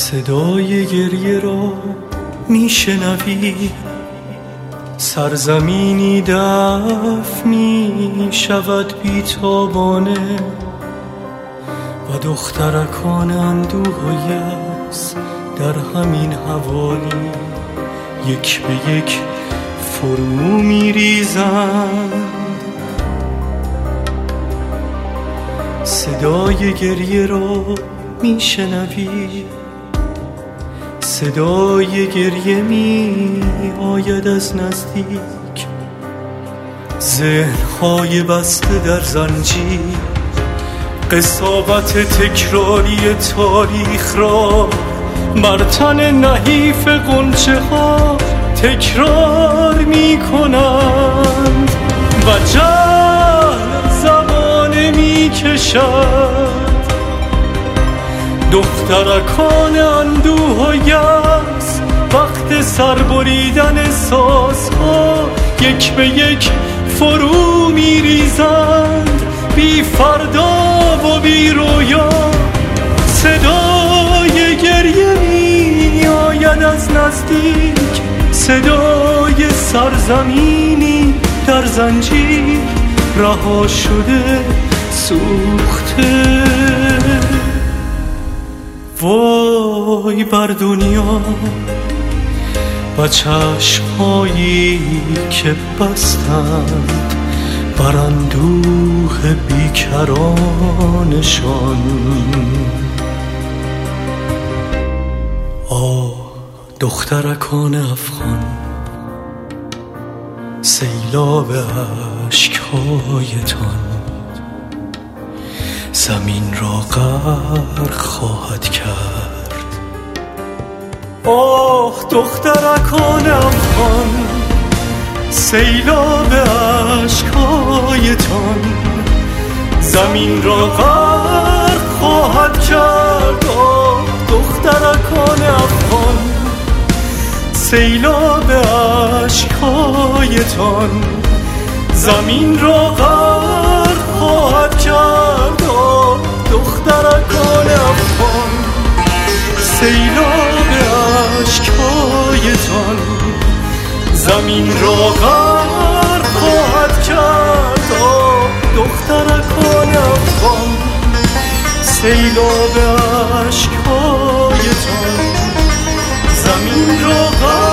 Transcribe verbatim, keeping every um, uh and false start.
صدای گریه رو میشنوی، سرزمینی دفن می شود بیتابانه و دخترکان اندوه و یأس در همین حوالی یک به یک فرو می ریزند. صدای گریه رو می شنوی، صدای گریه می آید از نزدیک، ذهن‌های بسته در زنجیر، قساوت تکراری تاریخ را بر تن نحیف غنچه ها تکرار می کنند و جهل زمانه می کشد. دخترکان اندوه و یأس وقت سربریدن احساس ها یک به یک فرو می ریزند، بی فردا و بی رویا. صدای گریه می آید از نزدیک، صدای سرزمینی در زنجیر رها شده سوخته. وای بر دنیا و چشم‌هایی که بستند بر اندوه بیکرانشان. آه دخترکان افغان، سیلاب اشک‌هایتان زمین را غرق خواهد کرد. آه دخترکان افغان، سیلاب اشک‌هایتان زمین را غرق خواهد کرد. آه دخترکان افغان، سیلاب اشک‌هایتان زمین را غرق خواهد کرد. آه دخترکان افغان، سیلاب اشک‌هایتان زمین را غرق خواهد کرد. آه دخترکان افغان، سیلاب اشک‌هایتان زمین را غرق